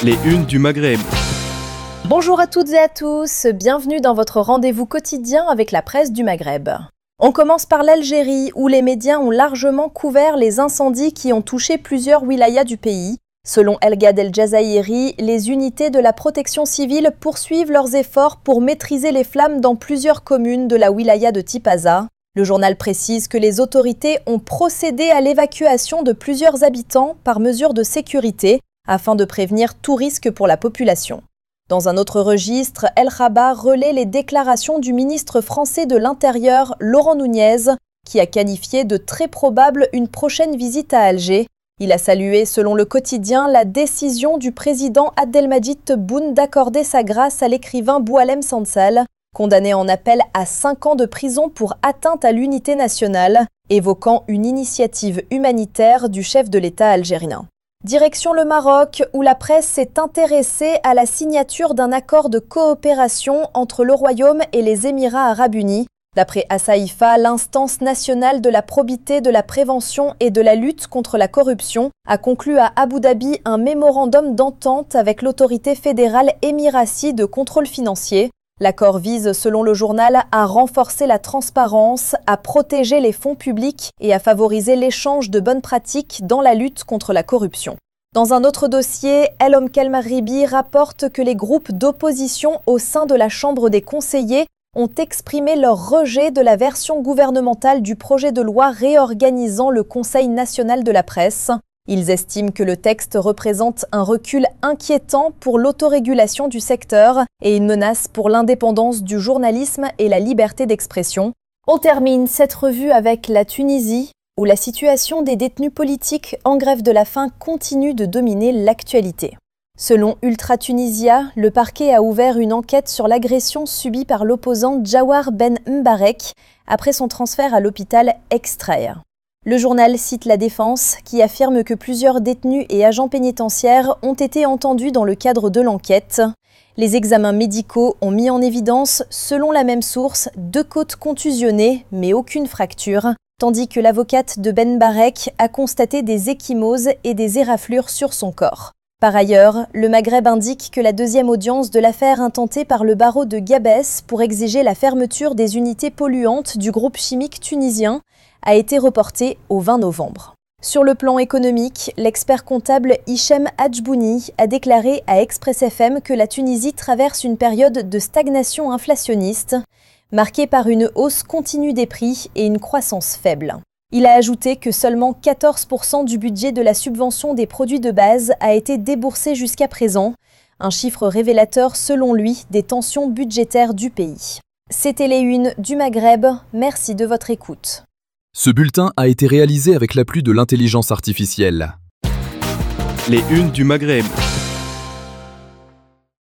Les unes du Maghreb. Bonjour à toutes et à tous, bienvenue dans votre rendez-vous quotidien avec la presse du Maghreb. On commence par l'Algérie, où les médias ont largement couvert les incendies qui ont touché plusieurs wilayas du pays. Selon El Ghad El Jazairi, les unités de la protection civile poursuivent leurs efforts pour maîtriser les flammes dans plusieurs communes de la wilaya de Tipaza. Le journal précise que les autorités ont procédé à l'évacuation de plusieurs habitants par mesure de sécurité, afin de prévenir tout risque pour la population. Dans un autre registre, El Rabat relaie les déclarations du ministre français de l'Intérieur, Laurent Nunez, qui a qualifié de très probable une prochaine visite à Alger. Il a salué, selon le quotidien, la décision du président Abdelmadjid Tebboune d'accorder sa grâce à l'écrivain Boualem Sansal, condamné en appel à 5 ans de prison pour atteinte à l'unité nationale, évoquant une initiative humanitaire du chef de l'État algérien. Direction le Maroc, où la presse s'est intéressée à la signature d'un accord de coopération entre le Royaume et les Émirats arabes unis. D'après Assaïfa, l'instance nationale de la probité, de la prévention et de la lutte contre la corruption a conclu à Abu Dhabi un mémorandum d'entente avec l'autorité fédérale émiratie de contrôle financier. L'accord vise, selon le journal, à renforcer la transparence, à protéger les fonds publics et à favoriser l'échange de bonnes pratiques dans la lutte contre la corruption. Dans un autre dossier, El Omkel Maghribi rapporte que les groupes d'opposition au sein de la Chambre des conseillers ont exprimé leur rejet de la version gouvernementale du projet de loi réorganisant le Conseil national de la presse. Ils estiment que le texte représente un recul inquiétant pour l'autorégulation du secteur et une menace pour l'indépendance du journalisme et la liberté d'expression. On termine cette revue avec la Tunisie, où la situation des détenus politiques en grève de la faim continue de dominer l'actualité. Selon Ultra Tunisia, le parquet a ouvert une enquête sur l'agression subie par l'opposant Jawar Ben Mbarek après son transfert à l'hôpital Extraer. Le journal cite la défense, qui affirme que plusieurs détenus et agents pénitentiaires ont été entendus dans le cadre de l'enquête. Les examens médicaux ont mis en évidence, selon la même source, 2 côtes contusionnées, mais aucune fracture, tandis que l'avocate de Ben Mbarek a constaté des ecchymoses et des éraflures sur son corps. Par ailleurs, le Maghreb indique que la deuxième audience de l'affaire intentée par le barreau de Gabès pour exiger la fermeture des unités polluantes du groupe chimique tunisien a été reportée au 20 novembre. Sur le plan économique, l'expert comptable Hichem Hadjbouni a déclaré à Express FM que la Tunisie traverse une période de stagnation inflationniste, marquée par une hausse continue des prix et une croissance faible. Il a ajouté que seulement 14% du budget de la subvention des produits de base a été déboursé jusqu'à présent, un chiffre révélateur selon lui des tensions budgétaires du pays. C'était les unes du Maghreb, merci de votre écoute. Ce bulletin a été réalisé avec l'appui de l'intelligence artificielle. Les unes du Maghreb.